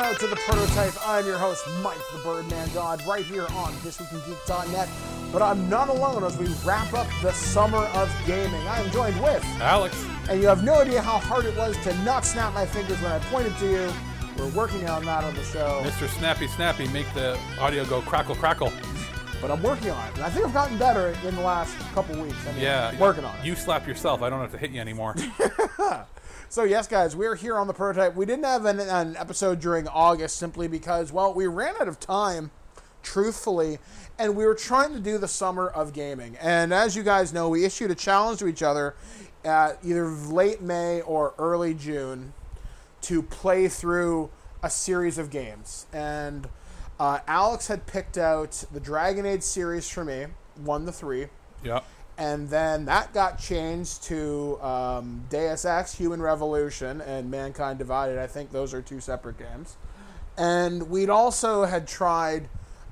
out to the Prototype. I'm your host, Mike the Birdman God, right here on ThisWeekInGeek.net. But I'm not alone as we wrap up the summer of gaming. I am joined with Alex. And you have no idea how hard it was to not snap my fingers when I pointed to you. We're working on that on the show. Mr. Snappy Snappy, make the audio go crackle crackle. But I'm working on it. And I think I've gotten better in the last couple weeks. Working on it. You slap yourself. I don't have to hit you anymore. So yes, guys, we're here on the Prototype. We didn't have an episode during August simply because, well, we ran out of time, truthfully, and we were trying to do the summer of gaming. And as you guys know, we issued a challenge to each other at either late May or early June to play through a series of games. And Alex had picked out the Dragon Age series for me, 1 to 3. Yep. And then that got changed to Deus Ex, Human Revolution, and Mankind Divided. I think those are 2 separate games. And we'd also had tried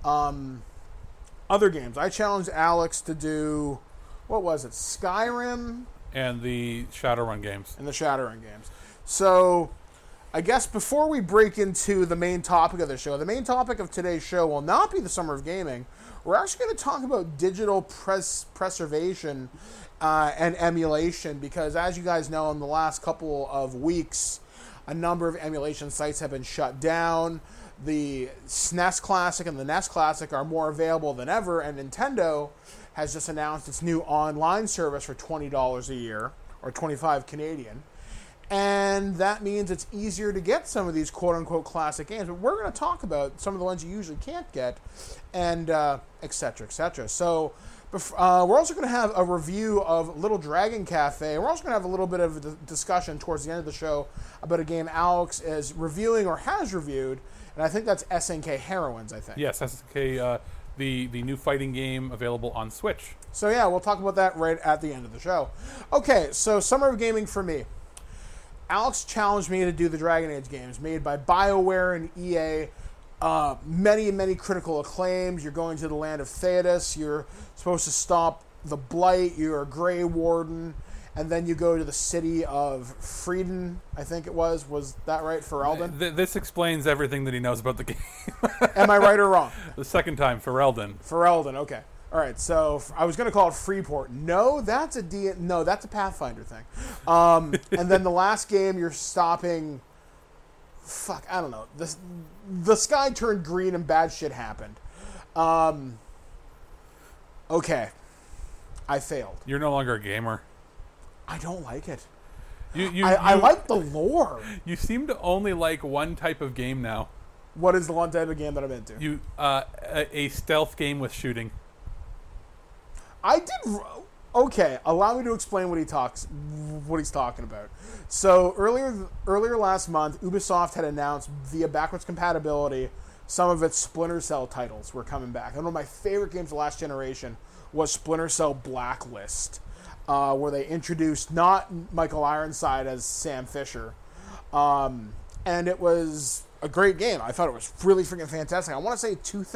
other games. I challenged Alex to do, what was it, Skyrim? And the Shadowrun games. And the Shadowrun games. So, I guess before we break into the main topic of the show, the main topic of today's show will not be the summer of gaming. We're actually going to talk about digital preservation and emulation because, as you guys know, in the last couple of weeks, a number of emulation sites have been shut down. The SNES Classic and the NES Classic are more available than ever, and Nintendo has just announced its new online service for $20 a year, or $25 Canadian. And that means it's easier to get some of these quote-unquote classic games. But we're going to talk about some of the ones you usually can't get, and et cetera, et cetera. So we're also going to have a review of Little Dragon Cafe. And we're also going to have a little bit of a discussion towards the end of the show about a game Alex is reviewing or has reviewed. And I think that's SNK Heroines, I think. Yes, SNK, the new fighting game available on Switch. So yeah, we'll talk about that right at the end of the show. Okay, so summer of gaming for me. Alex challenged me to do the Dragon Age games made by BioWare and EA. Many critical acclaims. You're going to the land of Thedas. You're supposed to stop the Blight. You're a Grey Warden. And then you go to the city of Frieden, I think it was. Was that right, Ferelden? This explains everything that he knows about the game. Am I right or wrong? The second time, Ferelden. Ferelden, okay. All right, so I was going to call it Freeport. No, that's a Pathfinder thing. And then the last game, you're stopping. Fuck, I don't know. The sky turned green and bad shit happened. Okay, I failed. You're no longer a gamer. I don't like it. I like the lore. You seem to only like one type of game now. What is the one type of game that I'm into? A stealth game with shooting. I did. Okay, allow me to explain what he's talking about. So earlier last month, Ubisoft had announced via backwards compatibility some of its Splinter Cell titles were coming back. And one of my favorite games of last generation was Splinter Cell Blacklist, where they introduced not Michael Ironside as Sam Fisher, and it was a great game. I thought it was really freaking fantastic. I want to say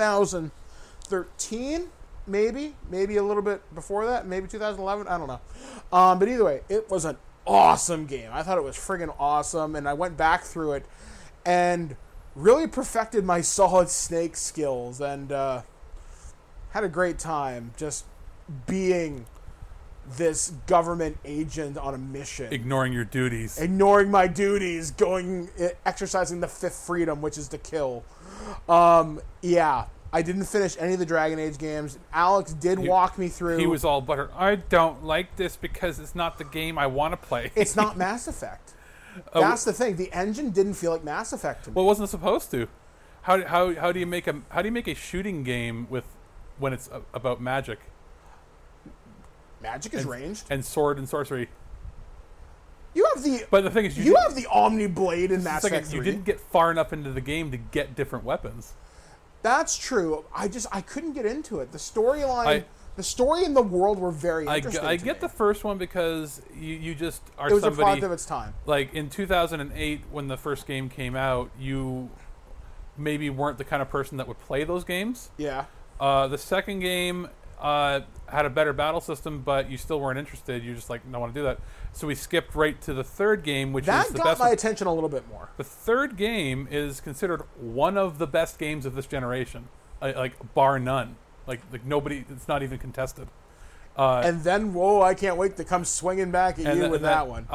2013. Maybe a little bit before that, maybe 2011, I don't know. But either way, it was an awesome game. I thought it was friggin' awesome, and I went back through it and really perfected my Solid Snake skills and had a great time just being this government agent on a mission. Ignoring your duties. Ignoring my duties, exercising the fifth freedom, which is to kill. Yeah. I didn't finish any of the Dragon Age games. Alex did walk me through. He was all buttered. I don't like this because it's not the game I want to play. It's not Mass Effect. That's the thing. The engine didn't feel like Mass Effect to me. Well, it wasn't supposed to. How do you make a shooting game when it's about magic? Magic is ranged and sword and sorcery. But the thing is, you have the Omni Blade in Mass Effect 3. You didn't get far enough into the game to get different weapons. That's true. I couldn't get into it. The storyline, the story and the world were very interesting. I get the first one because you just are somebody. It was a product of its time. Like in 2008, when the first game came out, you maybe weren't the kind of person that would play those games. Yeah. The second game, had a better battle system, but you still weren't interested. You're just like, don't want to do that. So we skipped right to the third game, which That is the got best my one. attention a little bit more. The third game is considered one of the best games of this generation, like bar none. Like nobody, it's not even contested. And then, whoa, I can't wait to come swinging back at you with that one.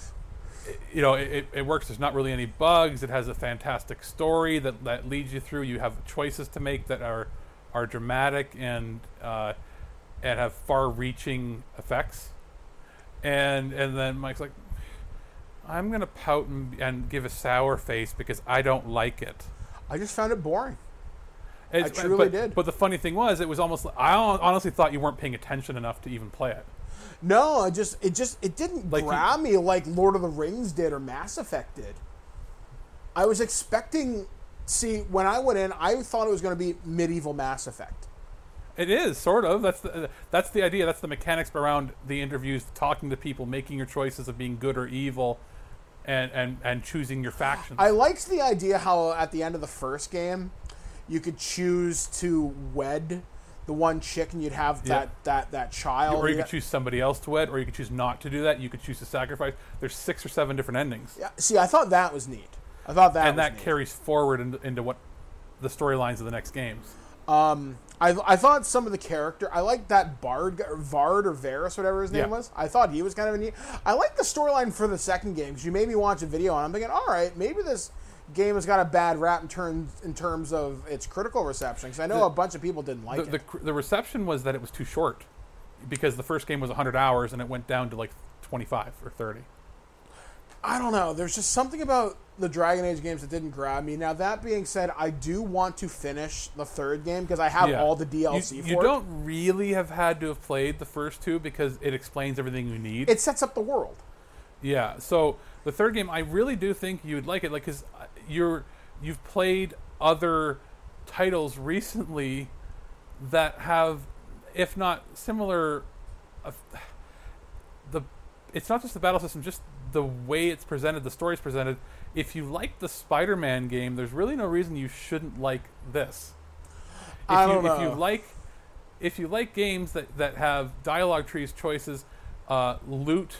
It works. There's not really any bugs. It has a fantastic story that leads you through. You have choices to make that are dramatic and have far-reaching effects. And then Mike's like, I'm gonna pout and give a sour face because I don't like it. I just found it boring. I truly did. But the funny thing was, it was almost. I honestly thought you weren't paying attention enough to even play it. No, it didn't Like grab me like Lord of the Rings did or Mass Effect did. I was expecting. See, when I went in, I thought it was going to be medieval Mass Effect. It is sort of. That's the idea. That's the mechanics around the interviews, talking to people, making your choices of being good or evil, and choosing your factions. I liked the idea how at the end of the first game, you could choose to wed the one chick and you'd have that child. Or you could choose somebody else to wed, or you could choose not to do that. You could choose to sacrifice. There's 6 or 7 different endings. Yeah, see, I thought that was neat. I thought that, and was that neat. carries forward into what the storylines of the next games. I thought some of the character. I liked that Vard or Varys, whatever his name was. I thought he was kind of a neat. I liked the storyline for the second game because you made me watch a video and I'm thinking, all right, maybe this game has got a bad rap in terms of its critical reception. Because I know a bunch of people didn't like it. The reception was that it was too short because the first game was 100 hours and it went down to like 25 or 30. I don't know. There's just something about the Dragon Age games that didn't grab me. Now, that being said, I do want to finish the third game because I have all the DLC for it. You don't really have had to have played the first two because it explains everything you need. It sets up the world. Yeah, so the third game, I really do think you would like it, like because you've played other titles recently that have, if not similar, it's not just the battle system, just the way it's presented, the story's presented. If you like the Spider-Man game, there's really no reason you shouldn't like this. I don't know. If you like games that have dialogue trees, choices, loot,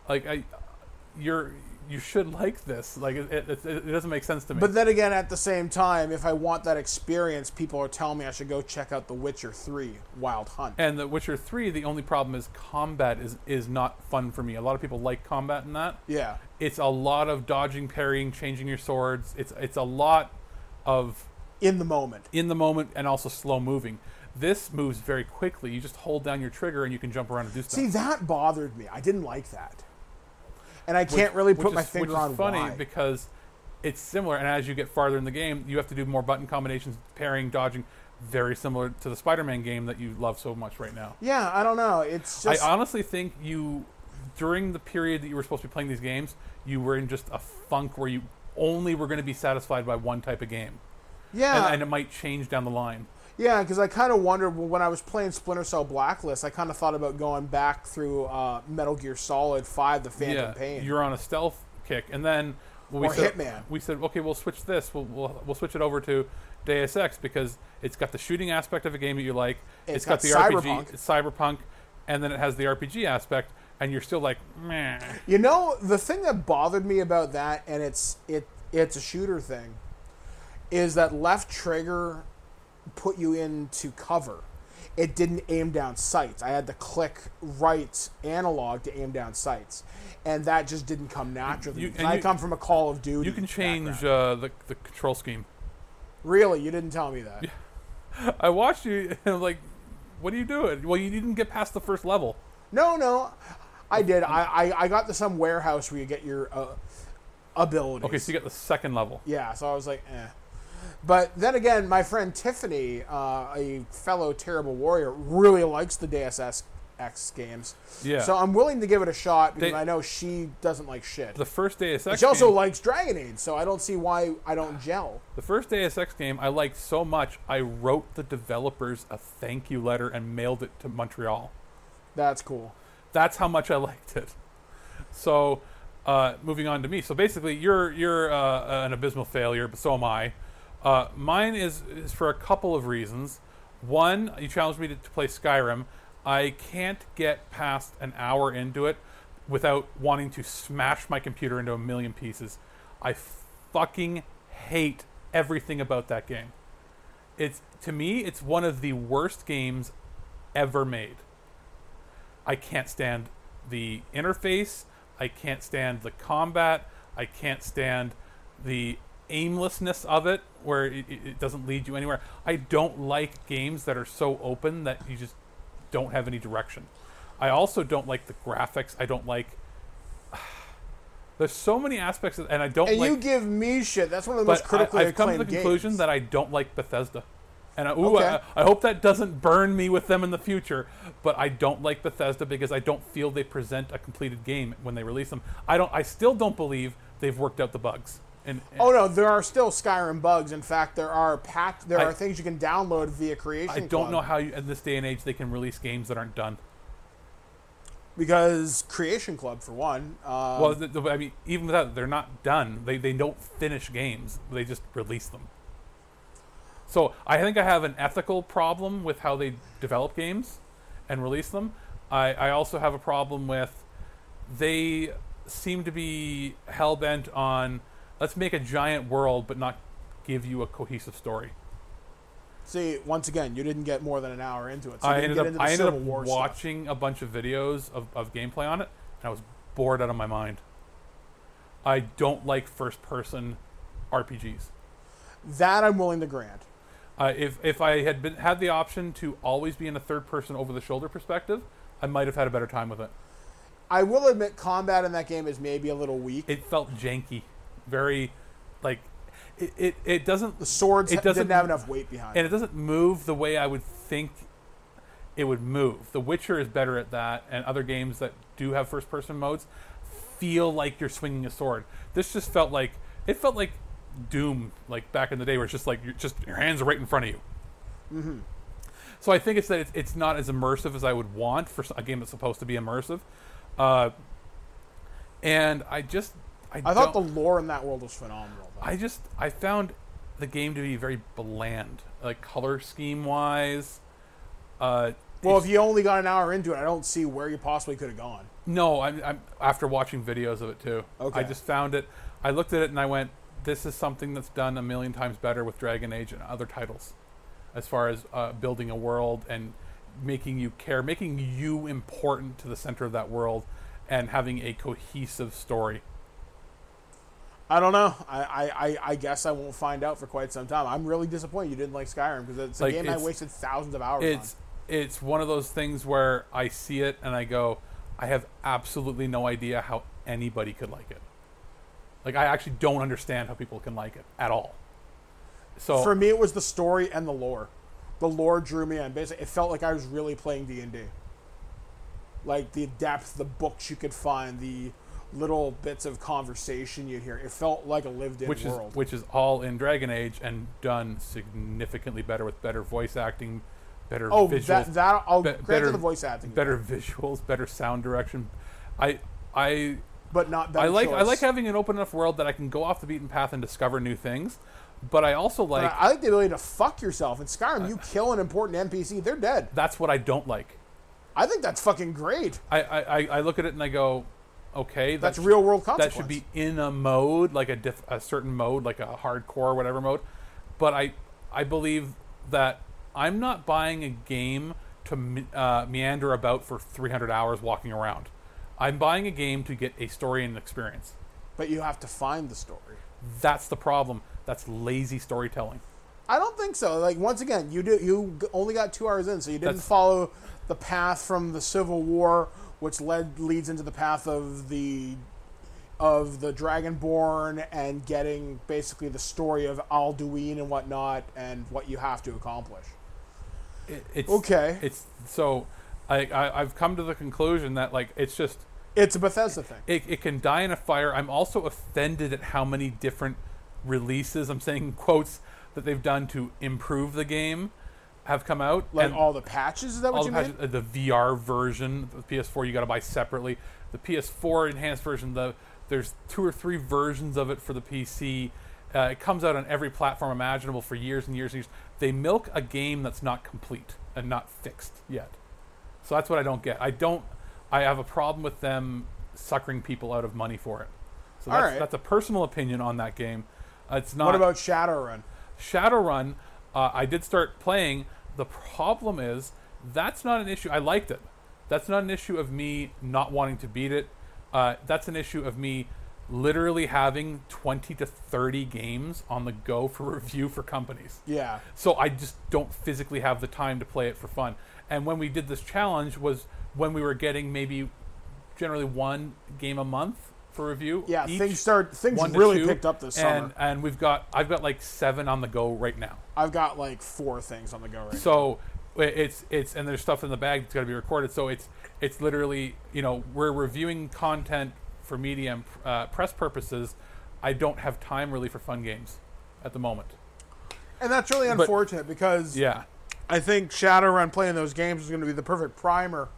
you should like this. Like it doesn't make sense to me. But then again, at the same time, if I want that experience, people are telling me I should go check out The Witcher 3 Wild Hunt. And The Witcher 3, the only problem is combat is not fun for me. A lot of people like combat in that. Yeah. It's a lot of dodging, parrying, changing your swords. It's a lot of in the moment, and also slow moving. This moves very quickly. You just hold down your trigger and you can jump around and do stuff. See, that bothered me. I didn't like that. And I can't really put my finger on why. Which is funny because it's similar, and as you get farther in the game, you have to do more button combinations, parrying, dodging, very similar to the Spider-Man game that you love so much right now. Yeah, I don't know. It's just... I honestly think during the period that you were supposed to be playing these games, you were in just a funk where you only were going to be satisfied by one type of game. Yeah. And it might change down the line. Yeah, because I kind of wondered, when I was playing Splinter Cell Blacklist, I kind of thought about going back through Metal Gear Solid 5, The Phantom Pain. You're on a stealth kick. And then... Hitman. We said, okay, we'll switch this. We'll switch it over to Deus Ex because it's got the shooting aspect of a game that you like. It's got the Cyberpunk. RPG. It's Cyberpunk. And then it has the RPG aspect. And you're still like, meh. You know, the thing that bothered me about that, and it's a shooter thing, is that left trigger put you into cover. It didn't aim down sights. I had to click right analog to aim down sights. And that just didn't come naturally. I come from a Call of Duty. You can change the control scheme. Really? You didn't tell me that? Yeah. I watched you and I'm like, what are you doing? Well, you didn't get past the first level. No. I did. I got to some warehouse where you get your abilities. Okay, so you got the second level. Yeah, so I was like, eh. But then again, my friend Tiffany, a fellow Terrible Warrior, really likes the Deus Ex games. Yeah. So I'm willing to give it a shot because I know she doesn't like shit. The first Deus Ex She also likes Dragon Age, so I don't see why I don't gel. The first Deus Ex game I liked so much, I wrote the developers a thank you letter and mailed it to Montreal. That's cool. That's how much I liked it. So, moving on to me. So basically, you're an abysmal failure, but so am I. Mine is for a couple of reasons. One, you challenged me to play Skyrim. I can't get past an hour into it without wanting to smash my computer into a million pieces. I fucking hate everything about that game. To me, it's one of the worst games ever made. I can't stand the interface. I can't stand the combat. I can't stand the aimlessness of it, where it doesn't lead you anywhere. I don't like games that are so open that you just don't have any direction. I also don't like the graphics. I don't like... There's so many aspects, and I don't and like... you give me shit. That's one of the most critically I've come to the acclaimed conclusion games. that I don't like Bethesda. And Okay. I hope that doesn't burn me with them in the future, but I don't like Bethesda because I don't feel they present a completed game when they release them. I still don't believe they've worked out the bugs. And Oh no, there are still Skyrim bugs. In fact, there are things you can download via Creation I don't Club. know how in this day and age they can release games that aren't done. Because Creation Club, for one. Well, I mean, even without, they're not done. They don't finish games. They just release them. So I think I have an ethical problem with how they develop games and release them. I also have a problem with they seem to be hell-bent on, let's make a giant world but not give you a cohesive story. See, once again, you didn't get more than an hour into it. So I you didn't ended get into up, the I ended up Civil War stuff. watching a bunch of videos of gameplay on it, and I was bored out of my mind. I don't like first-person RPGs. That I'm willing to grant. If I had the option to always be in a third-person over-the-shoulder perspective, I might have had a better time with it. I will admit combat in that game is maybe a little weak. It felt janky, very like it doesn't. The swords it doesn't didn't have enough weight behind and it. it doesn't move the way I would think it would move. The Witcher is better at that, and other games that do have first-person modes feel like you're swinging a sword. This just felt like Doom, like back in the day, where it's just like your hands are right in front of you. Mm-hmm. So I think it's that it's not as immersive as I would want for a game that's supposed to be immersive. And I thought the lore in that world was phenomenal, though. I found the game to be very bland, like color scheme wise. Well, if you only got an hour into it, I don't see where you possibly could have gone. No, I'm after watching videos of it too. Okay. I just found it. I looked at it and I went, "This is something that's done a million times better with Dragon Age and other titles, as far as building a world and making you care, making you important to the center of that world, and having a cohesive story." I don't know. I guess I won't find out for quite some time. I'm really disappointed you didn't like Skyrim, because it's a game I wasted thousands of hours on. It's one of those things where I see it and I go, I have absolutely no idea how anybody could like it. Like, I actually don't understand how people can like it at all. So for me, it was the story and the lore. The lore drew me in. Basically, it felt like I was really playing D&D. Like, the depth, the books you could find, the little bits of conversation you'd hear. It felt like a lived-in world. Which is all in Dragon Age and done significantly better with better voice acting, better visuals. I'll grant to the voice acting. Better visuals, better sound direction. But not better I like having an open enough world that I can go off the beaten path and discover new things. But I also like... I like the ability to fuck yourself. In Skyrim, you kill an important NPC, they're dead. That's what I don't like. I think that's fucking great. I look at it and I go, okay, that's real world consequence. That should be in a mode, like a certain mode, like a hardcore or whatever mode. But I believe that I'm not buying a game to meander about for 300 hours walking around. I'm buying a game to get a story and an experience. But you have to find the story. That's the problem. That's lazy storytelling. I don't think so. Like, once again, you only got 2 hours in, so you didn't follow the path from the Civil War, which leads into the path of the Dragonborn and getting basically the story of Alduin and whatnot and what you have to accomplish. I've come to the conclusion that, like, it's a Bethesda thing. It can die in a fire. I'm also offended at how many different releases, I'm saying in quotes, that they've done to improve the game have come out. Like, and all the patches, is that what you mean? The VR version, the PS4 you got to buy separately. The PS4 enhanced version, there's 2 or 3 versions of it for the PC, It comes out on every platform imaginable for years and years and years. They milk a game that's not complete and not fixed yet. So that's what I don't get. I have a problem with them suckering people out of money for it. So that's a personal opinion on that game. It's not. What about Shadowrun? Shadowrun, I did start playing. The problem is that's not an issue. I liked it. That's not an issue of me not wanting to beat it. That's an issue of me literally having 20 to 30 games on the go for review for companies. Yeah. So I just don't physically have the time to play it for fun. And when we did this challenge was when we were getting maybe generally one game a month for review. Yeah, each, things really picked up this summer. And I've got like 7 on the go right now. I've got like 4 things on the go right now. So it's and there's stuff in the bag that's got to be recorded. So it's literally, we're reviewing content for media and press purposes. I don't have time really for fun games at the moment. And that's really unfortunate because I think Shadowrun playing those games is going to be the perfect primer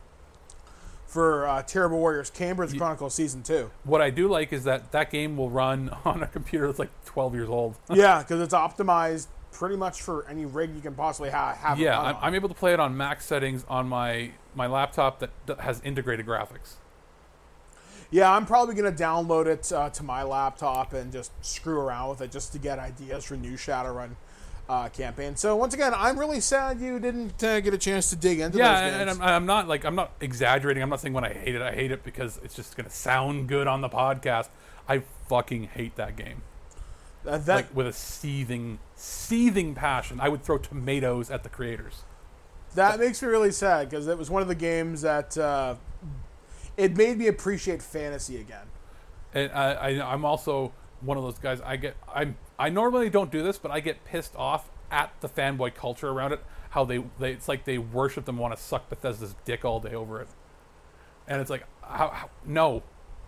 for Terrible Warriors Cambridge Chronicles Season 2. What I do like is that game will run on a computer that's like 12 years old. Yeah, because it's optimized pretty much for any rig you can possibly have. Yeah, I'm able to play it on max settings on my laptop that has integrated graphics. Yeah, I'm probably going to download it to my laptop and just screw around with it just to get ideas for new Shadowrun campaign. So once again, I'm really sad you didn't get a chance to dig into those games. And I'm not exaggerating. I'm not saying when I hate it because it's just going to sound good on the podcast. I fucking hate that game. Like with a seething passion. I would throw tomatoes at the creators. That makes me really sad because it was one of the games that it made me appreciate fantasy again. And I'm also one of those guys. I normally don't do this, but I get pissed off at the fanboy culture around it. How they it's like they worship them, want to suck Bethesda's dick all day over it. And it's like, no.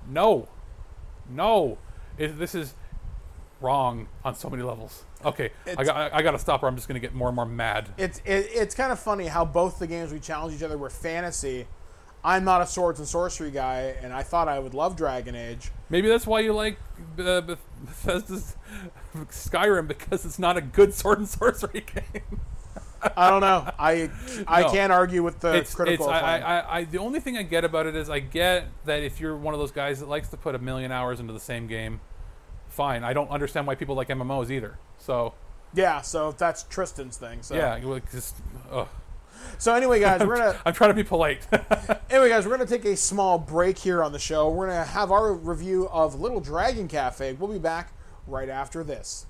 This is wrong on so many levels. Okay, I got to stop, or I'm just going to get more and more mad. It's kind of funny how both the games we challenged each other were fantasy. I'm not a swords and sorcery guy, and I thought I would love Dragon Age. Maybe that's why you like Bethesda's Skyrim, because it's not a good sword and sorcery game. I don't know. I can't argue with the critical acclaim. The only thing I get about it is I get that if you're one of those guys that likes to put 1 million hours into the same game, fine. I don't understand why people like MMOs either. So yeah, so that's Tristan's thing. So yeah, So anyway, guys, I'm trying to be polite. Anyway, guys, we're gonna take a small break here on the show. We're gonna have our review of Little Dragon Cafe. We'll be back right after this.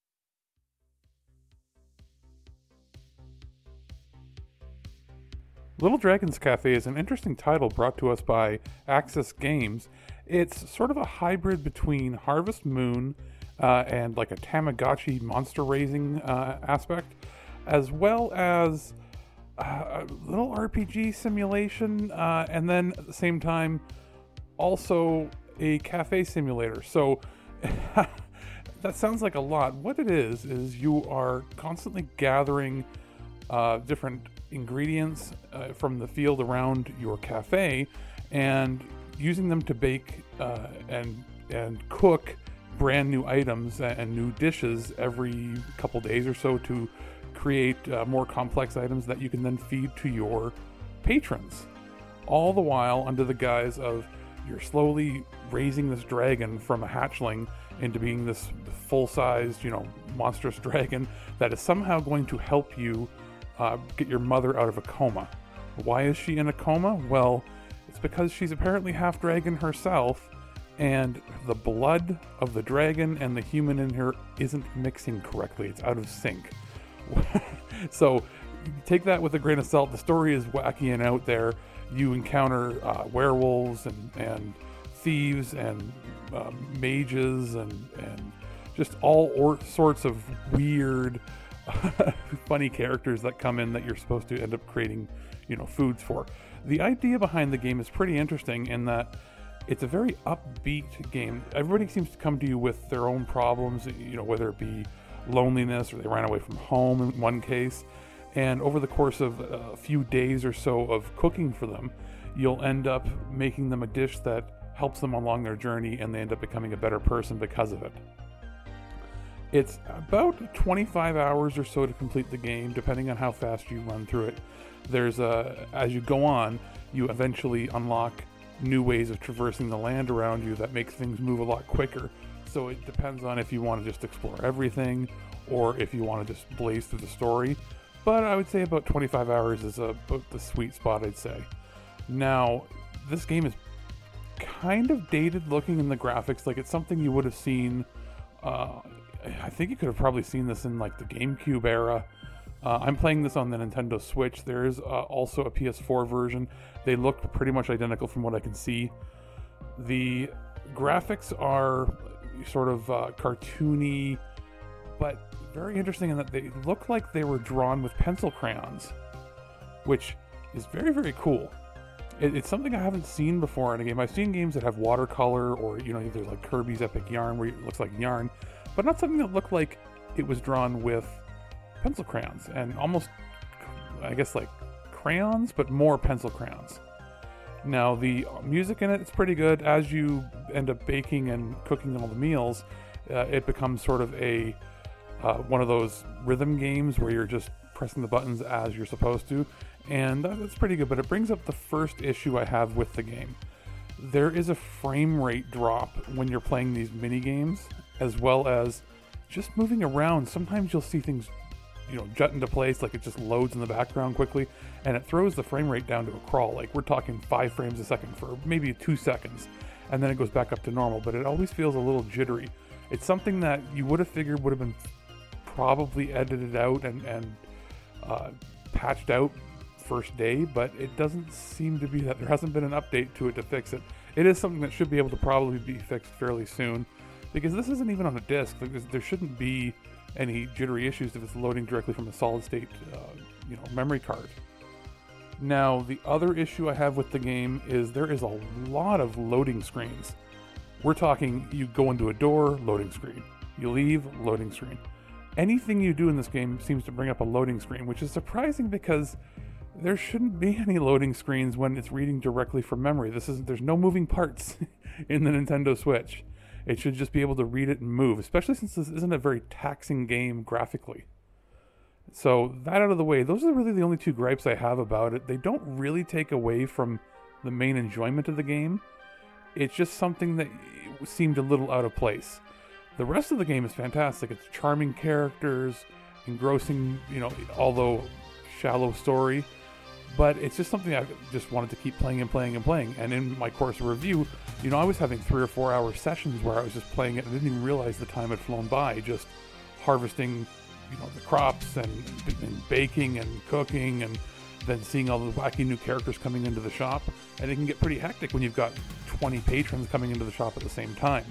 Little Dragon's Cafe is an interesting title brought to us by Axis Games. It's sort of a hybrid between Harvest Moon and like a Tamagotchi monster raising aspect, as well as a little RPG simulation, and then at the same time also a cafe simulator. So that sounds like a lot. What it is you are constantly gathering different ingredients from the field around your cafe and using them to bake and cook brand new items and new dishes every couple days or so to create more complex items that you can then feed to your patrons. All the while under the guise of you're slowly raising this dragon from a hatchling into being this full-sized, monstrous dragon that is somehow going to help you get your mother out of a coma. Why is she in a coma? Well, it's because she's apparently half dragon herself, and the blood of the dragon and the human in her isn't mixing correctly. It's out of sync. So take that with a grain of salt. The story is wacky and out there. You encounter werewolves and thieves and mages and just all sorts of weird funny characters that come in that you're supposed to end up creating foods for. The idea behind the game is pretty interesting in that it's a very upbeat game. Everybody seems to come to you with their own problems, whether it be loneliness or they ran away from home in one case. And over the course of a few days or so of cooking for them, you'll end up making them a dish that helps them along their journey, and they end up becoming a better person because of it. It's about 25 hours or so to complete the game, depending on how fast you run through it. As you go on, you eventually unlock new ways of traversing the land around you that makes things move a lot quicker. So it depends on if you want to just explore everything or if you want to just blaze through the story. But I would say about 25 hours is about the sweet spot, I'd say. Now, this game is kind of dated looking in the graphics. Like, it's something you would have seen, I think you could have probably seen this in like the GameCube era. I'm playing this on the Nintendo Switch. There is also a PS4 version. They look pretty much identical from what I can see. The graphics are sort of cartoony, but very interesting in that they look like they were drawn with pencil crayons, which is very, very cool. It's something I haven't seen before in a game. I've seen games that have watercolor or, there's like Kirby's Epic Yarn where it looks like yarn, but not something that looked like it was drawn with pencil crayons and almost, I guess, like crayons, but more pencil crayons. Now, the music in it's pretty good. As you end up baking and cooking all the meals, it becomes sort of a one of those rhythm games where you're just pressing the buttons as you're supposed to, and that's pretty good. But it brings up the first issue I have with the game. There is a frame rate drop when you're playing these mini games, as well as just moving around. Sometimes you'll see things jut into place, like it just loads in the background quickly, and it throws the frame rate down to a crawl. Like, we're talking 5 frames a second for maybe 2 seconds, and then it goes back up to normal, but it always feels a little jittery. It's something that you would have figured would have been probably edited out and patched out first day, but it doesn't seem to be that. There hasn't been an update to it to fix it. It is something that should be able to probably be fixed fairly soon, because this isn't even on a disc. There shouldn't be any jittery issues if it's loading directly from a solid state memory card. Now, the other issue I have with the game is there is a lot of loading screens. We're talking, you go into a door, loading screen. You leave, loading screen. Anything you do in this game seems to bring up a loading screen, which is surprising because there shouldn't be any loading screens when it's reading directly from memory. There's no moving parts in the Nintendo Switch. It should just be able to read it and move, especially since this isn't a very taxing game graphically. So, that out of the way, those are really the only 2 gripes I have about it. They don't really take away from the main enjoyment of the game. It's just something that seemed a little out of place. The rest of the game is fantastic. It's charming characters, engrossing, although shallow story. But it's just something I just wanted to keep playing and playing and playing. And in my course of review, I was having 3 or 4 hour sessions where I was just playing it and didn't even realize the time had flown by, just harvesting, the crops and baking and cooking, and then seeing all the wacky new characters coming into the shop. And it can get pretty hectic when you've got 20 patrons coming into the shop at the same time.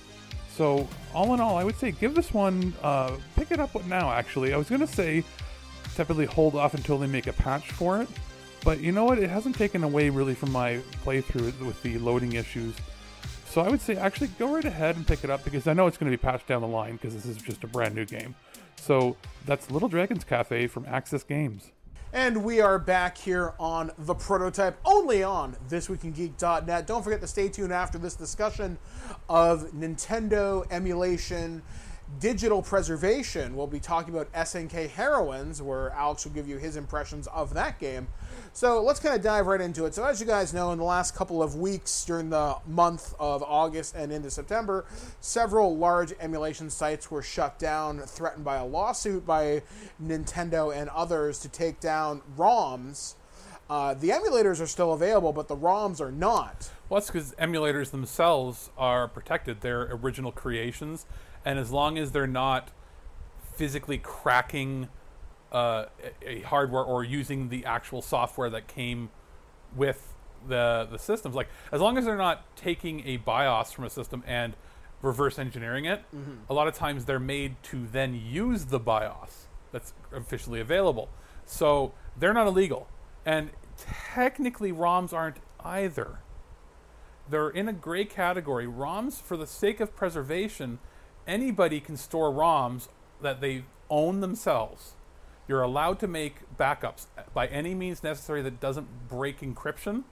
So, all in all, I would say give this one, pick it up now, actually. I was going to say separately hold off until they make a patch for it. But you know what? It hasn't taken away really from my playthrough with the loading issues. So I would say actually go right ahead and pick it up, because I know it's going to be patched down the line because this is just a brand new game. So that's Little Dragon's Cafe from Axis Games. And we are back here on The Prototype, only on thisweekingeek.net. Don't forget to stay tuned after this discussion of Nintendo emulation, digital preservation. We'll be talking about SNK Heroines, where Alex will give you his impressions of that game. So let's kind of dive right into it. So as you guys know, in the last couple of weeks during the month of August and into September, several large emulation sites were shut down, threatened by a lawsuit by Nintendo and others to take down ROMs. The emulators are still available, but the ROMs are not. Well, that's because emulators themselves are protected. They're original creations, and as long as they're not physically cracking a hardware or using the actual software that came with the systems, like as long as they're not taking a BIOS from a system and reverse engineering it, a lot of times they're made to then use the BIOS that's officially available. So they're not illegal. And technically ROMs aren't either. They're in a gray category. ROMs, for the sake of preservation, anybody can store ROMs that they own themselves. You're allowed to make backups by any means necessary that doesn't break encryption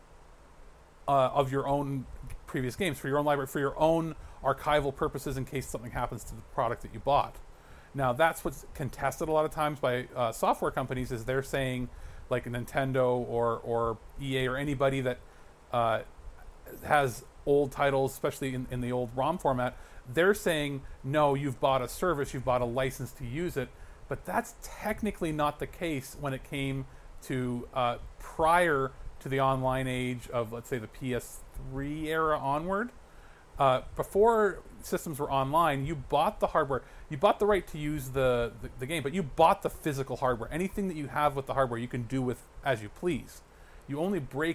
of your own previous games, for your own library, for your own archival purposes in case something happens to the product that you bought. Now, that's what's contested a lot of times by software companies, is they're saying, like Nintendo or EA or anybody that has old titles, especially in the old ROM format, they're saying, no, you've bought a service, you've bought a license to use it. But that's technically not the case when it came to prior to the online age of, let's say, the PS3 era onward. Before systems were online, you bought the hardware. You bought the right to use the game, but you bought the physical hardware. Anything that you have with the hardware, you can do with as you please. You only break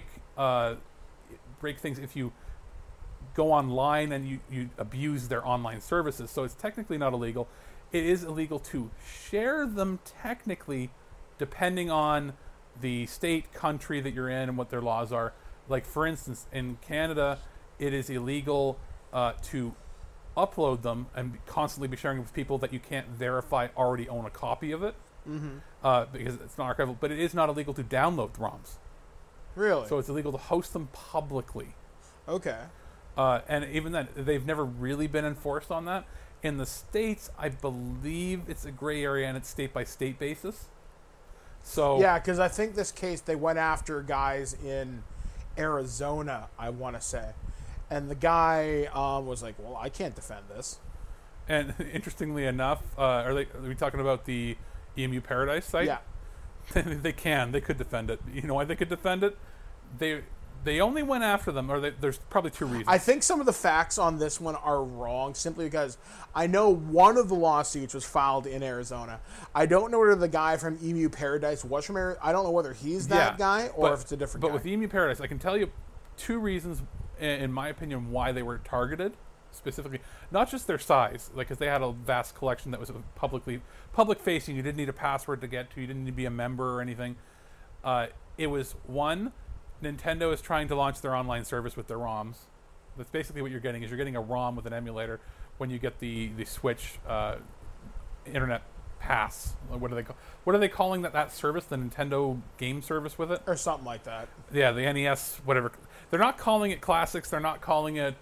things if you go online and you abuse their online services. So it's technically not illegal. It is illegal to share them technically, depending on the state, country that you're in and what their laws are. Like, for instance, in Canada, it is illegal to upload them and constantly be sharing with people that you can't verify already own a copy of it, because it's not archival. But it is not illegal to download ROMs. Really? So it's illegal to host them publicly. Okay. And even then, they've never really been enforced on that. In the States, I believe it's a gray area and it's state-by-state basis. So Yeah, because I think this case, they went after guys in Arizona, I want to say. And the guy was like, well, I can't defend this. And interestingly enough, are we talking about the EMU Paradise site? Yeah. They could defend it. You know why they could defend it? They only went after them, or there's probably two reasons. I think some of the facts on this one are wrong, simply because I know one of the lawsuits was filed in Arizona. I don't know whether the guy from EMU Paradise was from Arizona. I don't know whether he's that guy or if it's a different guy. But with EMU Paradise, I can tell you two reasons, in my opinion, why they were targeted specifically. Not just their size, like, because they had a vast collection that was public facing. You didn't need a password to get to. You didn't need to be a member or anything. It was one. Nintendo is trying to launch their online service with their ROMs. That's basically what you're getting. Is you're getting a ROM with an emulator when you get the Switch Internet Pass. What are they calling that service? The Nintendo game service with it, or something like that. Yeah, the NES, whatever. They're not calling it Classics. They're not calling it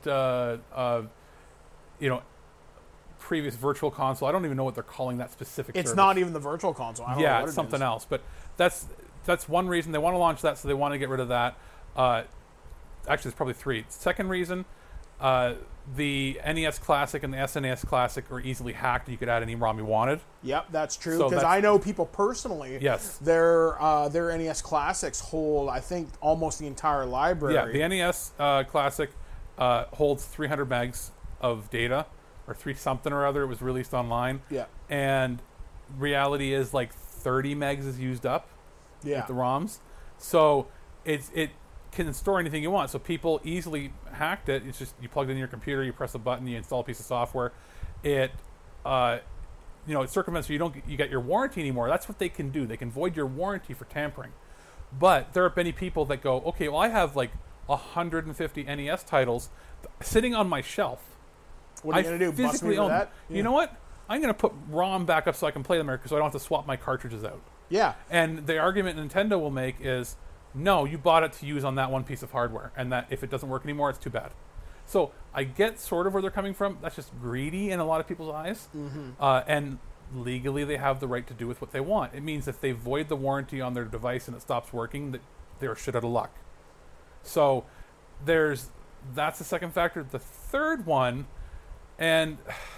previous Virtual Console. I don't even know what they're calling that specific. It's service. not even the Virtual Console. I don't know what it's something else. But that's one reason they want to launch that, so they want to get rid of that. Actually, there's probably three. Second reason, the NES Classic and the SNES Classic are easily hacked. You could add any ROM you wanted. Yep, that's true. So Because I know people personally. Yes. Their NES Classics hold, I think, almost the entire library. Yeah, the NES Classic holds 300 megs of data, or 3 something or other. It was released online. Yeah. And reality is like 30 megs is used up. Yeah. With the ROMs. So it can store anything you want. So people easily hacked it. It's just you plug it in your computer, you press a button, you install a piece of software. It it circumvents you get your warranty anymore. That's what they can do. They can void your warranty for tampering. But there are many people that go, okay, well, I have like 150 NES titles sitting on my shelf. What are you going to do? Bust me for that? Yeah. You know what? I'm going to put ROM back up so I can play them there, because I don't have to swap my cartridges out. Yeah. And the argument Nintendo will make is, no, you bought it to use on that one piece of hardware, and that if it doesn't work anymore, it's too bad. So I get sort of where they're coming from. That's just greedy in a lot of people's eyes. Mm-hmm. And legally, they have the right to do with what they want. It means if they void the warranty on their device and it stops working, that they're shit out of luck. So that's the second factor. The third one, and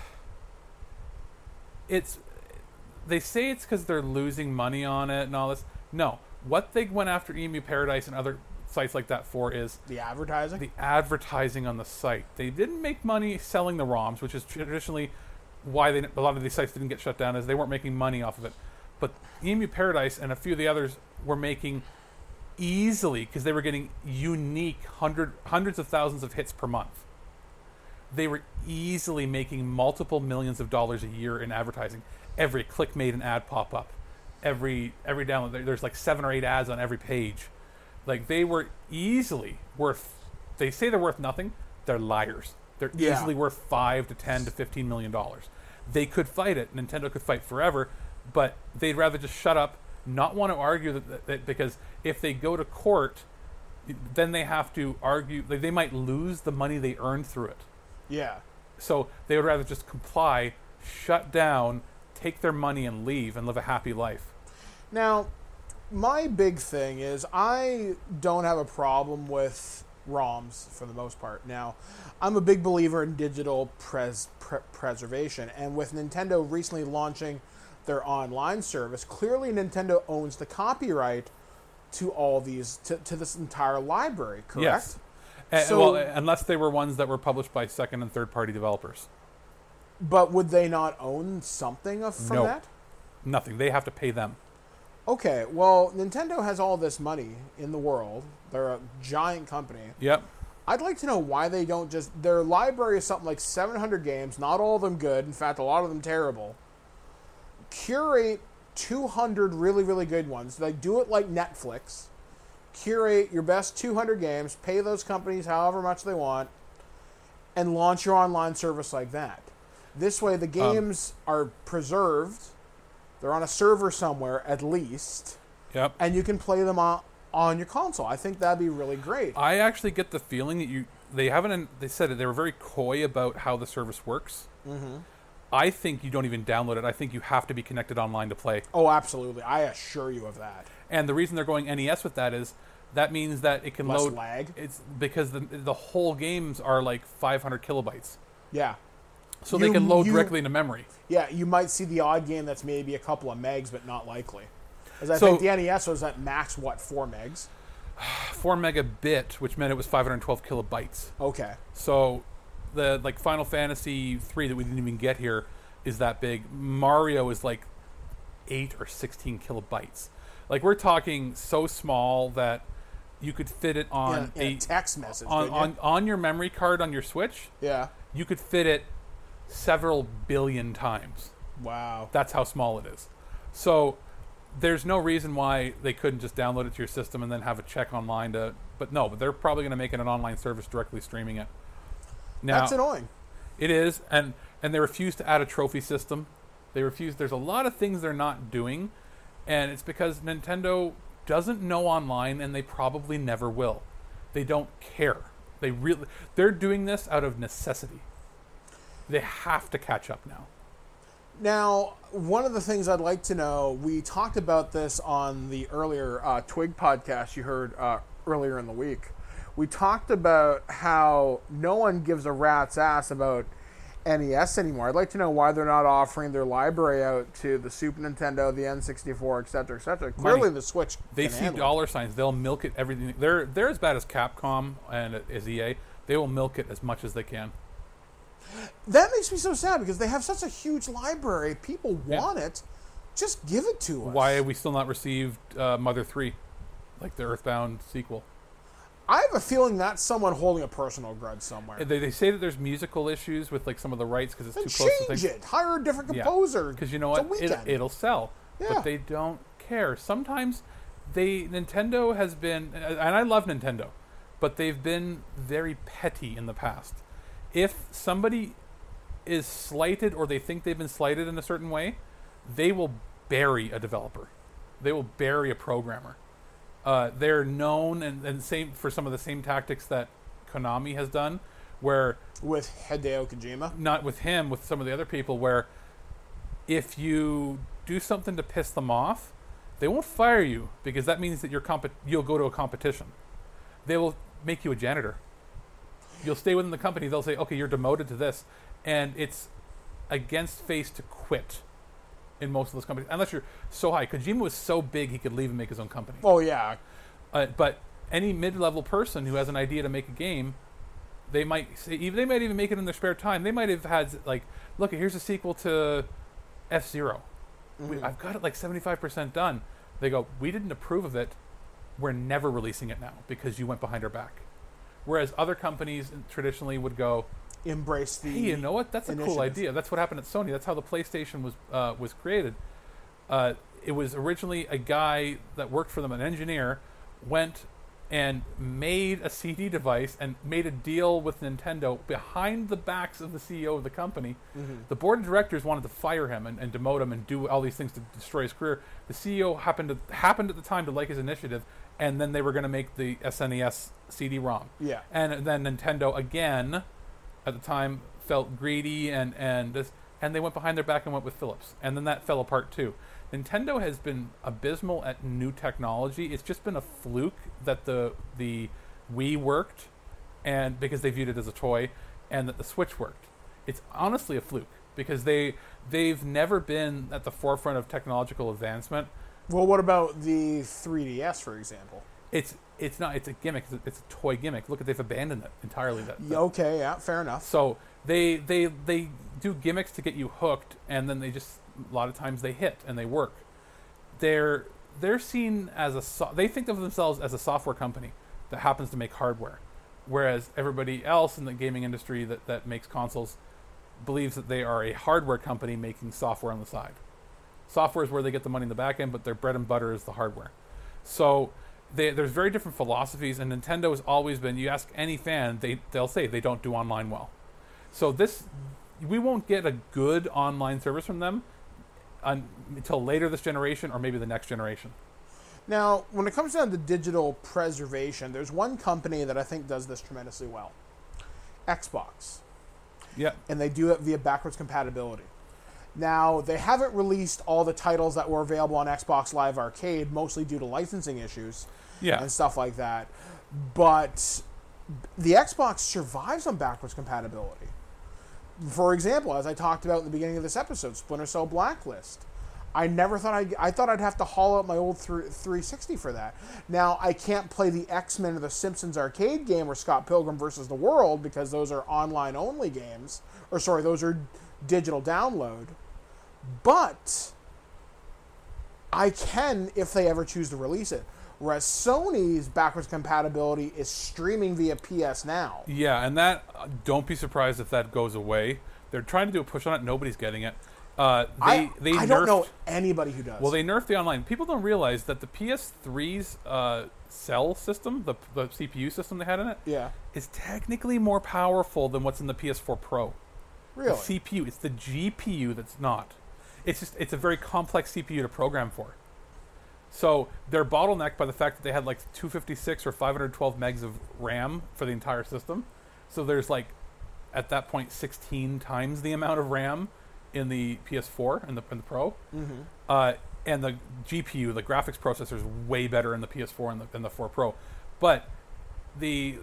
they say it's because they're losing money on it and all this. No. What they went after EMU Paradise and other sites like that for is the advertising? The advertising on the site. They didn't make money selling the ROMs, which is traditionally why a lot of these sites didn't get shut down, is they weren't making money off of it. But EMU Paradise and a few of the others were making easily, because they were getting unique hundreds of thousands of hits per month. They were easily making multiple millions of dollars a year in advertising. Every click made an ad pop up. Every download, there's like 7 or 8 ads on every page. Like, they were easily worth. They say they're worth nothing. They're liars. They're easily worth $5 to $10 to $15 million. They could fight it. Nintendo could fight forever, but they'd rather just shut up, not want to argue that because if they go to court, then they have to argue. They might lose the money they earned through it. Yeah. So they would rather just comply, shut down, take their money and leave and live a happy life. Now, my big thing is I don't have a problem with ROMs for the most part. Now, I'm a big believer in digital preservation, and with Nintendo recently launching their online service, clearly Nintendo owns the copyright to all these, to this entire library, correct? Yes. So, well, unless they were ones that were published by second and third party developers. but would they not own something from No. that? Nothing. They have to pay them. Okay, well, Nintendo has all this money in the world. They're a giant company. Yep. I'd like to know why they don't just... Their library is something like 700 games, not all of them good. In fact, a lot of them terrible. Curate 200 really, really good ones. They do it like Netflix. Curate your best 200 games, pay those companies however much they want, and launch your online service like that. This way, the games are preserved. They're on a server somewhere, at least. Yep. And you can play them on your console. I think that'd be really great. I actually get the feeling that they said it, they were very coy about how the service works. Mm-hmm. I think you don't even download it. I think you have to be connected online to play. Oh, absolutely. I assure you of that. And the reason they're going NES with that is that means that it can Less load lag. It's because the whole games are like 500 kilobytes. Yeah. So they can load directly into memory. Yeah, you might see the odd game that's maybe a couple of megs, but not likely. As I So- think the NES was at max, 4 megs? 4 megabit, which meant it was 512 kilobytes. Okay. So the like Final Fantasy 3 that we didn't even get here is that big. Mario is like 8 or 16 kilobytes. Like we're talking so small that you could fit it on in a text message. on your memory card on your Switch. Yeah. You could fit it several billion times. Wow. That's how small it is. So there's no reason why they couldn't just download it to your system and then have a check online but they're probably going to make it an online service directly streaming it. Now, That's annoying. it is, and they refuse to add a trophy system. There's a lot of things they're not doing, and it's because Nintendo doesn't know online, and they probably never will. They don't care. They're doing this out of necessity. They have to catch up now. Now, one of the things I'd like to know, we talked about this on the earlier Twig podcast you heard earlier in the week. We talked about how no one gives a rat's ass about NES anymore. I'd like to know why they're not offering their library out to the Super Nintendo, the N64, etc., etc. Clearly, the Switch. They can see handle it. dollar signs. They'll milk it. Everything. They're as bad as Capcom and as EA. They will milk it as much as they can. That makes me so sad because they have such a huge library. People want it. Just give it to us. Why have we still not received Mother 3, like the Earthbound sequel? I have a feeling that's someone holding a personal grudge somewhere. They say that there's musical issues with like some of the rights because it's Then too close to change things. it. Hire a different composer. Because you know It's a what, weekend. it'll sell, Yeah. but they don't care. Sometimes Nintendo has been, and I love Nintendo, but they've been very petty in the past. If somebody is slighted or they think they've been slighted in a certain way, they will bury a developer. They will bury a programmer. They're known and same for some of the same tactics that Konami has done, where With Hideo Kojima. not with him, with some of the other people, where if you do something to piss them off, they won't fire you because that means that you'll go to a competition. They will make you a janitor. You'll stay within the company. They'll say, okay, you're demoted to this. And it's against face to quit in most of those companies. Unless you're so high. Kojima was so big he could leave and make his own company. Oh, yeah. But any mid-level person who has an idea to make a game, they might even make it in their spare time. They might have had like, look, here's a sequel to F-Zero. I've got it like 75% done. They go, we didn't approve of it. We're never releasing it now because you went behind our back. Whereas other companies traditionally would go, Embrace the hey, you know what? That's a cool initiative. idea. That's what happened at Sony. That's how the PlayStation was created. It was originally a guy that worked for them, an engineer, went and made a CD device and made a deal with Nintendo behind the backs of the CEO of the company. The board of directors wanted to fire him and demote him and do all these things to destroy his career. The CEO happened at the time to like his initiative, and then they were going to make the SNES CD-ROM. Yeah. And then Nintendo again, at the time, felt greedy and and they went behind their back and went with Philips, and then that fell apart too. Nintendo has been abysmal at new technology. It's just been a fluke that the Wii worked, and because they viewed it as a toy, and that the Switch worked. It's honestly a fluke because they've never been at the forefront of technological advancement. Well, what about the 3DS, for example? It's not. It's a gimmick. It's a toy gimmick. Look, they've abandoned it entirely. Okay, yeah, fair enough. So they do gimmicks to get you hooked, and then they just a lot of times they hit and they work. They're seen as they think of themselves as a software company that happens to make hardware, whereas everybody else in the gaming industry that makes consoles believes that they are a hardware company making software on the side. Software is where they get the money in the back end, but their bread and butter is the hardware. So there's very different philosophies, and Nintendo has always been, you ask any fan, they'll say they don't do online well. So we won't get a good online service from them until later this generation or maybe the next generation. Now, when it comes down to digital preservation, there's one company that I think does this tremendously well. Xbox. Yeah. And they do it via backwards compatibility. Now, they haven't released all the titles that were available on Xbox Live Arcade, mostly due to licensing issues and stuff like that. But the Xbox survives on backwards compatibility. For example, as I talked about in the beginning of this episode, Splinter Cell Blacklist. I never thought I thought I'd have to haul out my old 360 for that. Now, I can't play the X-Men or the Simpsons arcade game or Scott Pilgrim versus the World because those are online-only games. Or, sorry, those are digital download. But I can if they ever choose to release it. Whereas Sony's backwards compatibility is streaming via PS Now. Yeah, and that, don't be surprised if that goes away. They're trying to do a push on it. Nobody's getting it. I don't know anybody who does. Well, they nerfed the online. People don't realize that the PS3's cell system, the CPU system they had in it, is technically more powerful than what's in the PS4 Pro. Really? The CPU. It's the GPU that's not. It's a very complex CPU to program for. So they're bottlenecked by the fact that they had like 256 or 512 megs of RAM for the entire system. So there's like, at that point, 16 times the amount of RAM in the PS4 and the Pro. Mm-hmm. And the GPU, the graphics processor, is way better in the PS4 and the 4 Pro. But the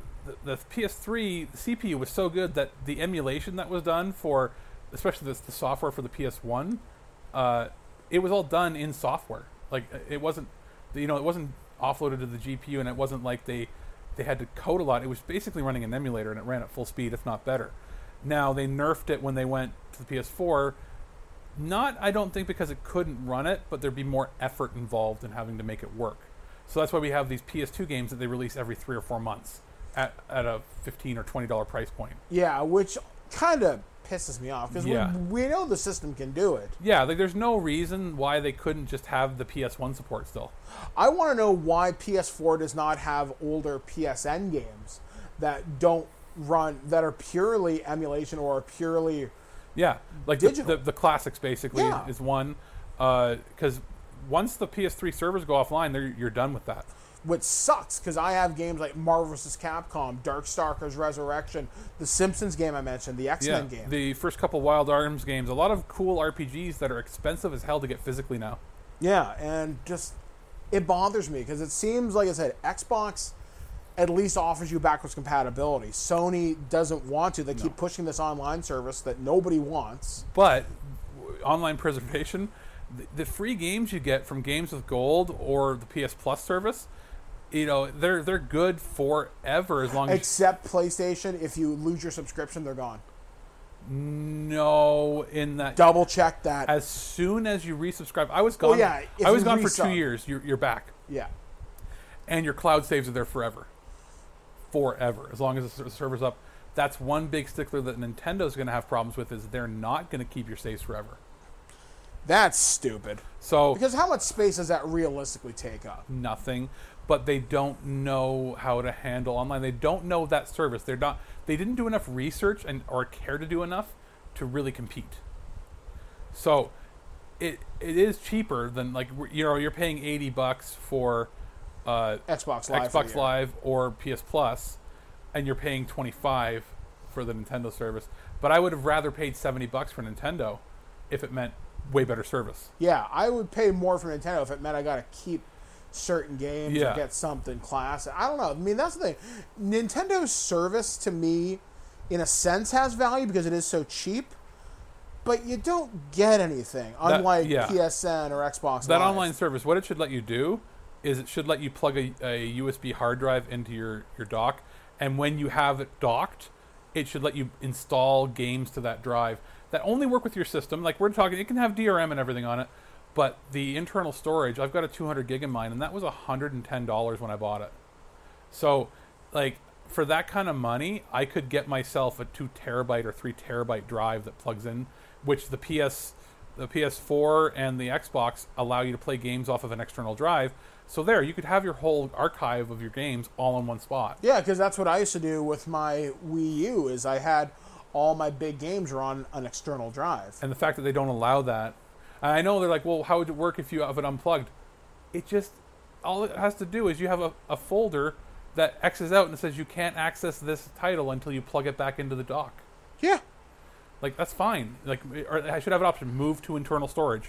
PS3 CPU was so good that the emulation that was done for, especially the software for the PS1, it was all done in software. Like it wasn't offloaded to the GPU, and it wasn't like they had to code a lot. It was basically running an emulator, and it ran at full speed, if not better. Now they nerfed it when they went to the PS4. Not, I don't think, because it couldn't run it, but there'd be more effort involved in having to make it work. So that's why we have these PS2 games that they release every 3 or 4 months at a $15 or $20 price point. Yeah, which kind of pisses me off because we know the system can do it. Yeah, like there's no reason why they couldn't just have the PS1 support still. I want to know why PS4 does not have older PSN games that don't run, that are purely emulation or purely like digital. The classics basically is one, because once the PS3 servers go offline, you're done with that. Which sucks, because I have games like Marvel vs. Capcom, Darkstalkers Resurrection, the Simpsons game I mentioned, the X-Men game. The first couple Wild Arms games, a lot of cool RPGs that are expensive as hell to get physically now. Yeah, and just, it bothers me, because it seems, like I said, Xbox at least offers you backwards compatibility. Sony doesn't want to. They keep pushing this online service that nobody wants. But online preservation, the free games you get from Games with Gold or the PS Plus service, they're good forever as long as... Except PlayStation, if you lose your subscription, they're gone. No, in that... Double check that. As soon as you resubscribe... I was gone for 2 years. You're back. Yeah. And your cloud saves are there forever. Forever. As long as the server's up. That's one big stickler that Nintendo's going to have problems with, is they're not going to keep your saves forever. That's stupid. So, because how much space does that realistically take up? Nothing. But they don't know how to handle online. They don't know that service. They didn't do enough research or care to do enough to really compete. So it is cheaper than, like, you're paying $80 for Xbox Live or PS Plus, and you're paying $25 for the Nintendo service. But I would have rather paid $70 for Nintendo if it meant way better service. Yeah, I would pay more for Nintendo if it meant I got to keep certain games or get something classic. I don't know. I mean, that's the thing. Nintendo's service to me, in a sense, has value because it is so cheap. But you don't get anything, unlike PSN or Xbox That Live. online service, what it should let you do is it should let you plug a USB hard drive into your dock, and when you have it docked, it should let you install games to that drive that only work with your system. Like we're talking, it can have DRM and everything on it, but the internal storage, I've got a 200 gig in mine, and that was $110 when I bought it. So, like, for that kind of money, I could get myself a 2 terabyte or 3 terabyte drive that plugs in, which the PS4 and the Xbox allow you to play games off of an external drive. So there, you could have your whole archive of your games all in one spot. Yeah, because that's what I used to do with my Wii U, is I had all my big games were on an external drive. And the fact that they don't allow that, I know they're like, well, how would it work if you have it unplugged? It just, all it has to do is you have a folder that X's out and it says you can't access this title until you plug it back into the dock. Yeah. Like, that's fine. Like, or I should have an option, move to internal storage.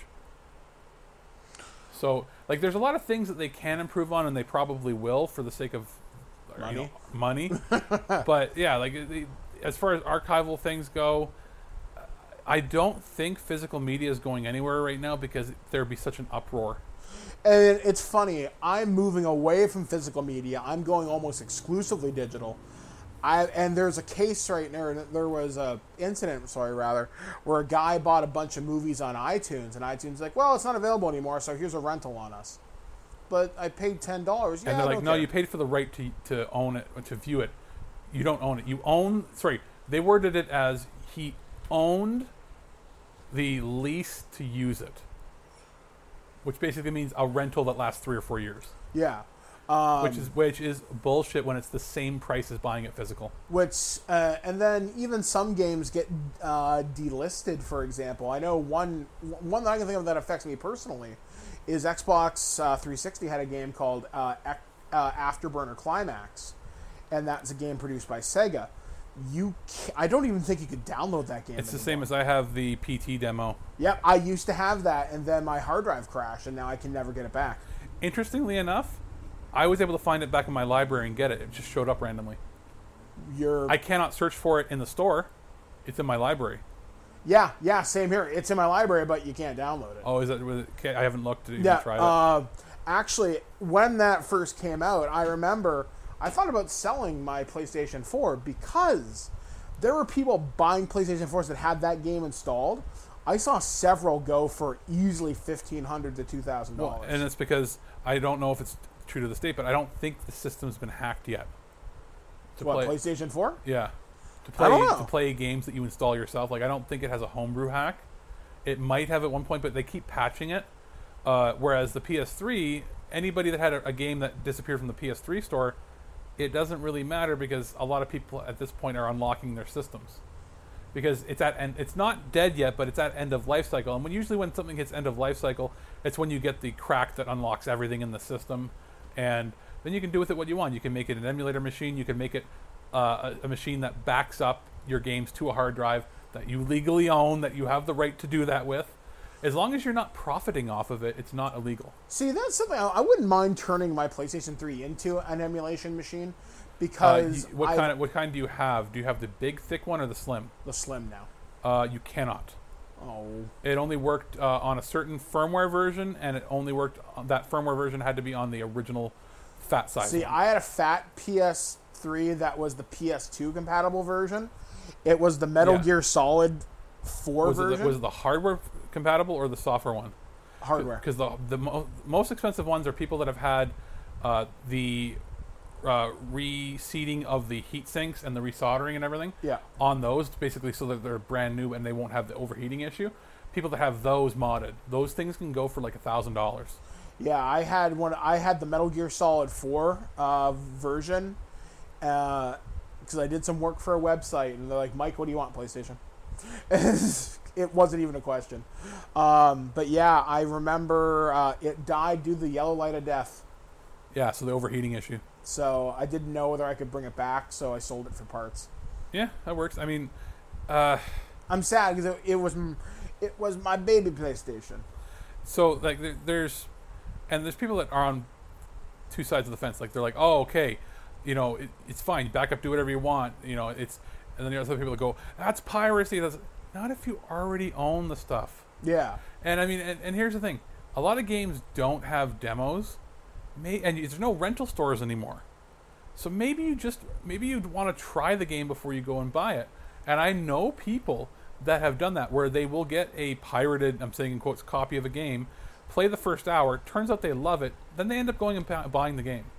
So, like, there's a lot of things that they can improve on, and they probably will for the sake of money. But, yeah, like, as far as archival things go, I don't think physical media is going anywhere right now because there'd be such an uproar. And it's funny, I'm moving away from physical media. I'm going almost exclusively digital. And there's a case right now, there was a incident, where a guy bought a bunch of movies on iTunes, and iTunes like, well, it's not available anymore, so here's a rental on us. But I paid $10. Yeah, and they're like, no, you paid for the right to own it, to view it. You don't own it. They worded it as he owned the lease to use it, which basically means a rental that lasts 3 or 4 years. Yeah. Which is bullshit when it's the same price as buying it physical. And then even some games get delisted. For example, I know one that I can think of that affects me personally is Xbox 360 had a game called Afterburner Climax, and that's a game produced by Sega. I don't even think you could download that game. It's the same as I have the PT demo. Yep, I used to have that, and then my hard drive crashed, and now I can never get it back. Interestingly enough, I was able to find it back in my library and get it. It just showed up randomly. I cannot search for it in the store. It's in my library. Yeah, same here. It's in my library, but you can't download it. Oh, is that? Okay, I haven't looked to even try it. Actually, when that first came out, I remember I thought about selling my PlayStation 4 because there were people buying PlayStation 4s that had that game installed. I saw several go for easily $1,500 to $2,000. Well, and it's because I don't know if it's true to the state, but I don't think the system's been hacked yet. PlayStation 4? Yeah. I don't know. To play games that you install yourself. Like, I don't think it has a homebrew hack. It might have at one point, but they keep patching it. Whereas the PS3, anybody that had a game that disappeared from the PS3 store, it doesn't really matter because a lot of people at this point are unlocking their systems. Because it's not dead yet, but it's at end of life cycle. And usually when something hits end of life cycle, it's when you get the crack that unlocks everything in the system. And then you can do with it what you want. You can make it an emulator machine. You can make it a machine that backs up your games to a hard drive that you legally own, that you have the right to do that with. As long as you're not profiting off of it, it's not illegal. See, that's something I wouldn't mind turning my PlayStation 3 into an emulation machine because what kind do you have? Do you have the big thick one or the slim? The slim now. You cannot. Oh. It only worked on a certain firmware version, and it only worked. That firmware version had to be on the original fat size. See, I had a fat PS3 that was the PS2 compatible version. It was the Metal Gear Solid 4 version. Was it the hardware compatible or the software one? Hardware. Because the most expensive ones are people that have had the reseating of the heat sinks and the resoldering and everything on those, basically so that they're brand new and they won't have the overheating issue. People that have those modded, those things can go for like $1,000. Yeah, I had one. I had the Metal Gear Solid 4 version because I did some work for a website, and they're like, "Mike, what do you want, PlayStation?" It wasn't even a question. But yeah, I remember it died due to the yellow light of death. Yeah, so the overheating issue. So I didn't know whether I could bring it back, so I sold it for parts. Yeah, that works. I mean, Uh, I'm sad because it was my baby PlayStation. so like there's people that are on two sides of the fence. Like they're like, oh, okay, it's fine. You back up, do whatever you want. And then there's other people that go, that's piracy. That's not if you already own the stuff. Yeah. And I mean, and here's the thing: a lot of games don't have demos, and there's no rental stores anymore. So maybe you'd want to try the game before you go and buy it. And I know people that have done that, where they will get a pirated, I'm saying in quotes, copy of a game, play the first hour. Turns out they love it. Then they end up going and buying the game.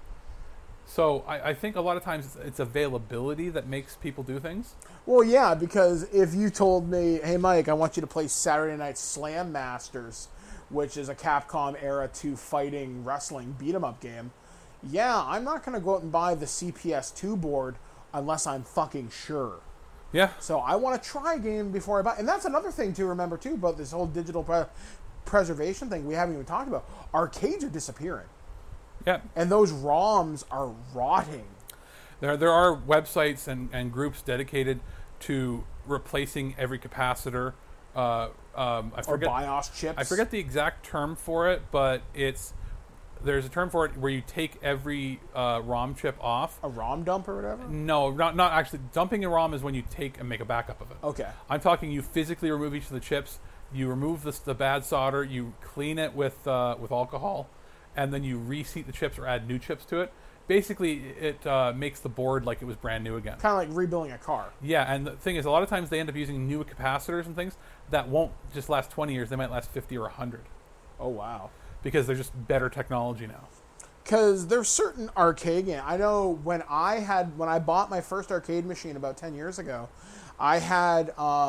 So I think a lot of times it's availability that makes people do things. Well, yeah, because if you told me, hey, Mike, I want you to play Saturday Night Slam Masters, which is a Capcom Era 2 fighting wrestling beat-em-up game, yeah, I'm not going to go out and buy the CPS2 board unless I'm fucking sure. Yeah. So I want to try a game before I buy. And that's another thing to remember, too, about this whole digital preservation thing we haven't even talked about. Arcades are disappearing. Yeah. And those ROMs are rotting. There are websites and groups dedicated to replacing every capacitor. I forget, or BIOS chips. I forget the exact term for it, but there's a term for it where you take every ROM chip off. A ROM dump or whatever? No, not actually. Dumping a ROM is when you take and make a backup of it. Okay. I'm talking you physically remove each of the chips. You remove the bad solder. You clean it with alcohol, and then you reseat the chips or add new chips to it. Basically, it makes the board like it was brand new again. Kind of like rebuilding a car. Yeah, and the thing is, a lot of times they end up using new capacitors and things that won't just last 20 years. They might last 50 or 100. Oh, wow. Because they're just better technology now. Because there's certain arcade games. I know when I bought my first arcade machine about 10 years ago, I had,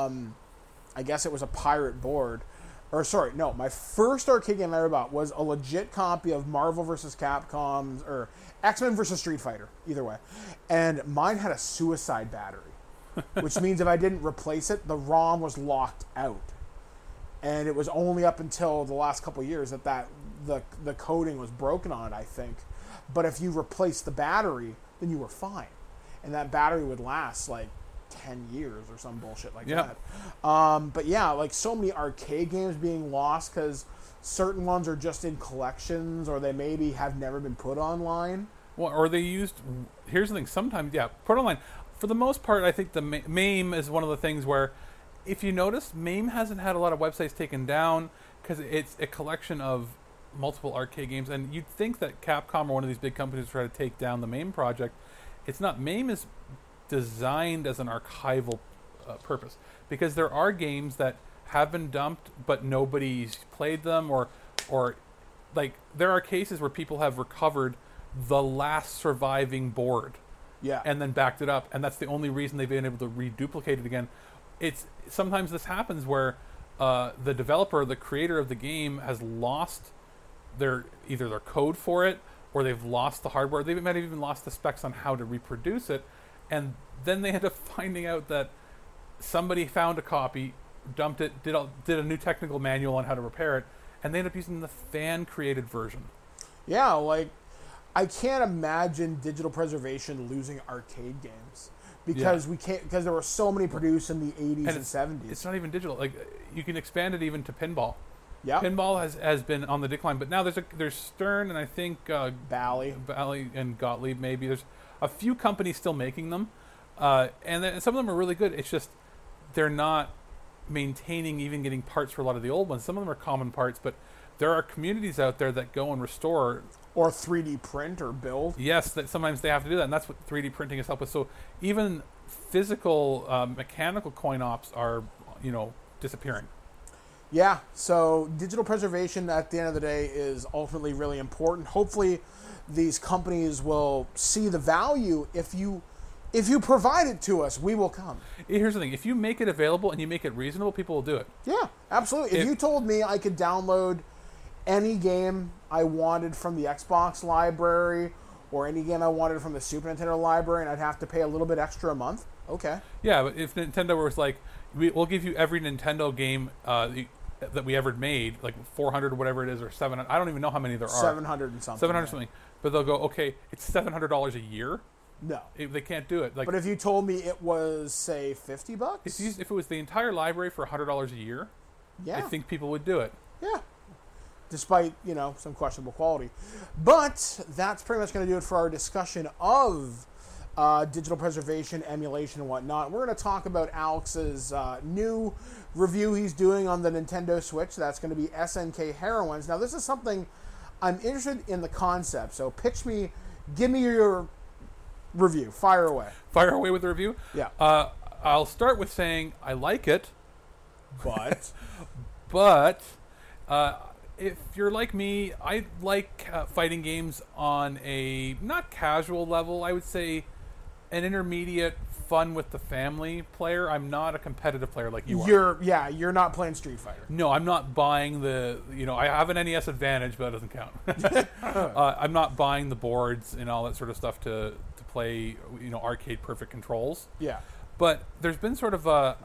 I guess it was a pirate board. My first arcade game I ever bought was a legit copy of Marvel vs. Capcom's, or X-Men vs. Street Fighter, either way. And mine had a suicide battery, which means if I didn't replace it, the ROM was locked out. And it was only up until the last couple of years that the coding was broken on it, I think. But if you replaced the battery, then you were fine. And that battery would last like 10 years or some bullshit like that. But yeah, like so many arcade games being lost because certain ones are just in collections or they maybe have never been put online. Well, or they used... Here's the thing. Sometimes, put online. For the most part, I think the MAME is one of the things where, if you notice, MAME hasn't had a lot of websites taken down because it's a collection of multiple arcade games. And you'd think that Capcom or one of these big companies would try to take down the MAME project. It's not. MAME is designed as an archival purpose because there are games that have been dumped but nobody's played them, or like there are cases where people have recovered the last surviving board and then backed it up, and that's the only reason they've been able to reduplicate it again. It's sometimes this happens where the developer, the creator of the game, has lost either their code for it, or they've lost the hardware. They might have even lost the specs on how to reproduce it, and then they end up finding out that somebody found a copy, dumped it, did a new technical manual on how to repair it, and they end up using the fan-created version. Yeah, like I can't imagine digital preservation losing arcade games. Because because there were so many produced in the 80s and 70s. It's not even digital. Like you can expand it even to pinball. Yeah, pinball has been on the decline, but now there's Stern and I think Bally and Gottlieb maybe. There's a few companies still making them, and some of them are really good. It's just they're not maintaining, even getting parts for a lot of the old ones. Some of them are common parts, but there are communities out there that go and restore. Or 3D print or build. Yes, that sometimes they have to do that, and that's what 3D printing has helped with. So even physical, mechanical coin ops are, disappearing. Yeah, so digital preservation at the end of the day is ultimately really important. Hopefully these companies will see the value. If you provide it to us, we will come. Here's the thing. If you make it available and you make it reasonable, people will do it. Yeah, absolutely. If you told me I could download any game I wanted from the Xbox library or any game I wanted from the Super Nintendo library and I'd have to pay a little bit extra a month, okay. Yeah, but if Nintendo was like, we'll give you every Nintendo game that we ever made, like 400 or whatever it is, or 700, I don't even know how many there are. 700 and something. 700 something. But they'll go, okay, it's $700 a year. No. They can't do it. Like, But if you told me it was, say, $50, if it was the entire library for $100 a year, yeah, I think people would do it. yeah, despite some questionable quality. But that's pretty much going to do it for our discussion of digital preservation, emulation, and whatnot. We're going to talk about Alex's new review he's doing on the Nintendo Switch. That's going to be SNK Heroines. Now, this is something I'm interested in the concept. So, give me your review. Fire away. Fire away with the review? Yeah. I'll start with saying I like it. But But if you're like me, I like fighting games on a not casual level. I would say an intermediate, fun with the family player. I'm not a competitive player like you are. you're not playing Street Fighter. No, I'm not buying I have an NES Advantage, but that doesn't count. I'm not buying the boards and all that sort of stuff to play, arcade perfect controls. Yeah. But there's been sort of a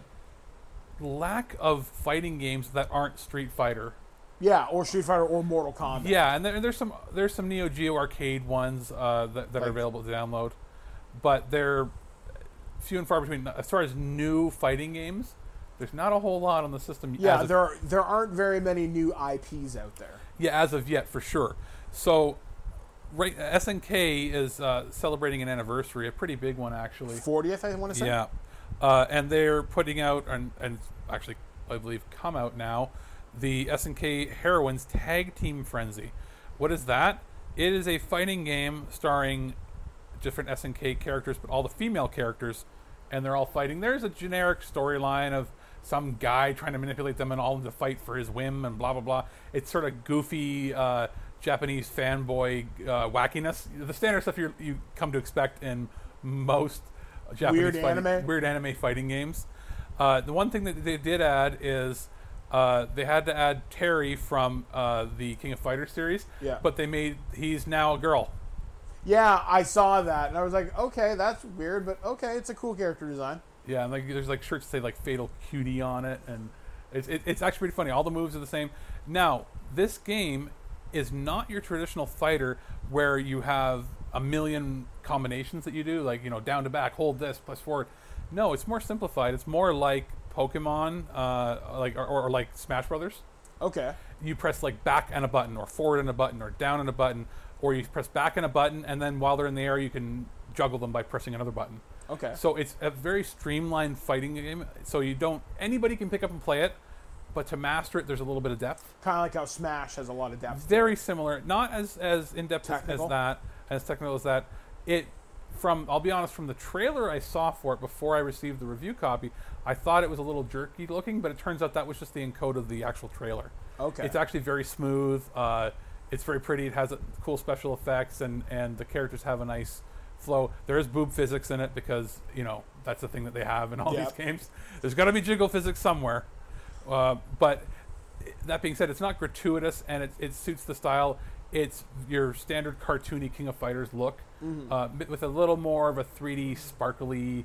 lack of fighting games that aren't Street Fighter. Yeah, or Street Fighter or Mortal Kombat. Yeah, and there's some Neo Geo arcade ones that are available to download, but they're few and far between. As far as new fighting games, there's not a whole lot on the system. Yeah, there aren't very many new IPs out there. Yeah, as of yet, for sure. So, right, SNK is celebrating an anniversary, a pretty big one actually. 40th, I want to say. Yeah, and they're putting out and actually I believe come out now, the SNK Heroines Tag Team Frenzy. What is that? It is a fighting game starring different SNK characters, but all the female characters, and they're all fighting. There's a generic storyline of some guy trying to manipulate them and all to fight for his whim and blah, blah, blah. It's sort of goofy Japanese fanboy wackiness. The standard stuff you come to expect in most Japanese weird anime fighting games. The one thing that they did add is they had to add Terry from the King of Fighters series, but he's now a girl. Yeah, I saw that, and I was like, okay, that's weird, but okay, it's a cool character design. Yeah, and there's shirts that say Fatal Cutie on it, and it's actually pretty funny. All the moves are the same. Now, this game is not your traditional fighter where you have a million combinations that you do, down to back, hold this, plus forward. No, it's more simplified. It's more like Pokemon, or like Smash Brothers. Okay. You press back and a button, or forward and a button, or down and a button, or you press back and a button, and then while they're in the air, you can juggle them by pressing another button. Okay. So it's a very streamlined fighting game. So anybody can pick up and play it, but to master it, there's a little bit of depth. Kind of like how Smash has a lot of depth. Very similar, not as in depth as that, as technical as that. I'll be honest, from the trailer I saw for it before I received the review copy, I thought it was a little jerky looking, but it turns out that was just the encode of the actual trailer. Okay. It's actually very smooth. It's very pretty. It has cool special effects, and the characters have a nice flow. There is boob physics in it because, that's the thing that they have in all these games. There's got to be jiggle physics somewhere. But that being said, it's not gratuitous, and it suits the style. It's your standard cartoony King of Fighters look, with a little more of a 3D sparkly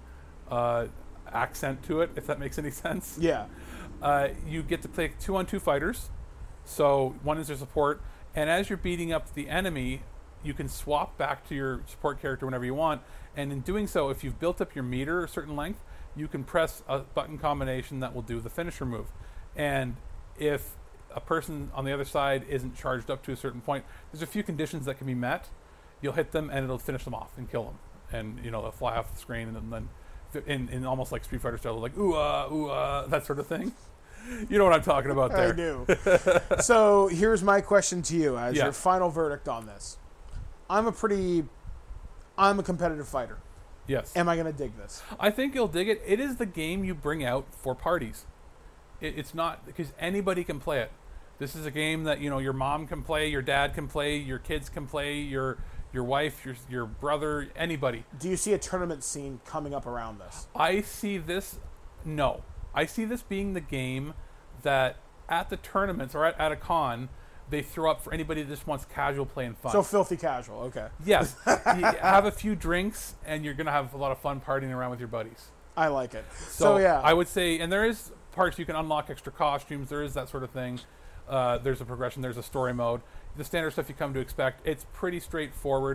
accent to it, if that makes any sense. Yeah. You get to play 2-on-2 fighters. So one is your support, and as you're beating up the enemy, you can swap back to your support character whenever you want. And in doing so, if you've built up your meter a certain length, you can press a button combination that will do the finisher move. And if a person on the other side isn't charged up to a certain point, there's a few conditions that can be met. You'll hit them, and it'll finish them off and kill them. And, they'll fly off the screen, and then in almost like Street Fighter style, like, ooh, that sort of thing. You know what I'm talking about there. I do. So here's my question to you as your final verdict on this. I'm a competitive fighter. Yes. Am I going to dig this? I think you'll dig it. It is the game you bring out for parties. It's not because anybody can play it. This is a game that your mom can play, your dad can play, your kids can play, your wife, your brother, anybody. Do you see a tournament scene coming up around this? I see this. No, I see this being the game that at the tournaments or at a con they throw up for anybody that just wants casual play and fun. So filthy casual, okay. Yes, you have a few drinks and you're gonna have a lot of fun partying around with your buddies. I like it. So yeah, I would say, and there is parts you can unlock extra costumes. There is that sort of thing. There's a progression. There's a story mode. The standard stuff you come to expect. It's pretty straightforward.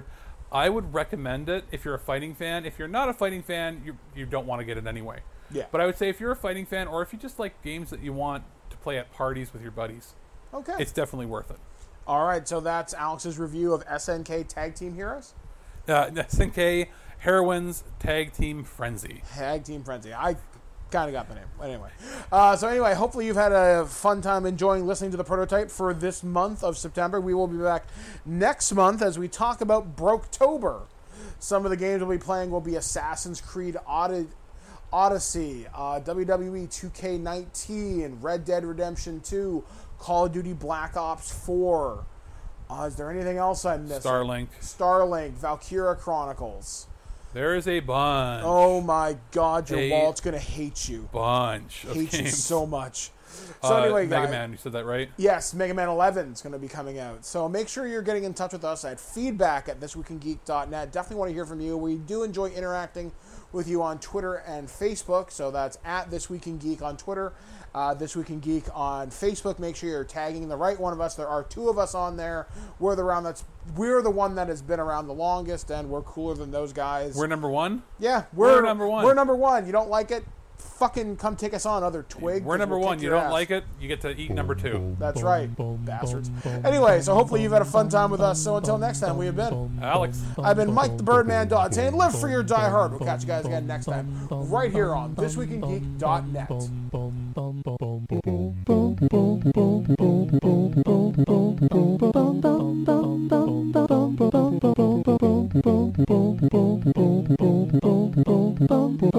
I would recommend it if you're a fighting fan. If you're not a fighting fan, you don't want to get it anyway. Yeah. But I would say if you're a fighting fan, or if you just like games that you want to play at parties with your buddies, Okay. it's definitely worth it. All right, so that's Alex's review of SNK Tag Team Heroes. SNK Heroines Tag Team Frenzy. Tag Team Frenzy. I kind of got the name. Anyway. So anyway, hopefully you've had a fun time enjoying listening to the prototype for this month of September. We will be back next month as we talk about Broketober. Some of the games we'll be playing will be Assassin's Creed Odyssey, WWE 2K19, Red Dead Redemption 2, Call of Duty Black Ops 4. Is there anything else I'm missing? Starlink, Valkyria Chronicles. There is a bunch. Oh my God, your wallet's gonna hate you. Bunch of Hate games. you so much. So anyway, Mega guys, Man, you said that right? yes, Mega Man 11 is going to be coming out. So make sure you're getting in touch with us at feedback@thisweekingeek.net. Definitely want to hear from you. We do enjoy interacting with you on Twitter and Facebook. So that's at This Week in Geek on Twitter, This Week in Geek on Facebook. Make sure you're tagging the right one of us. There are two of us on there. We're the one that has been around the longest, and we're cooler than those guys. We're number one? Yeah, we're number one. We're number one. You don't like it? Fucking come take us on, other twig. We're number we'll one. kick You your don't ass. like it, you get to eat number two. That's right, bastards. Anyway, so hopefully you've had a fun time with us. So until next time, we have been Alex. I've been Mike the Birdman Dodd saying live for your Die Hard. We'll catch you guys again next time, right here on ThisWeekinGeek.net. Boom, boom, boom, boom, boom, boom, boom, boom, boom, boom, boom, boom, boom.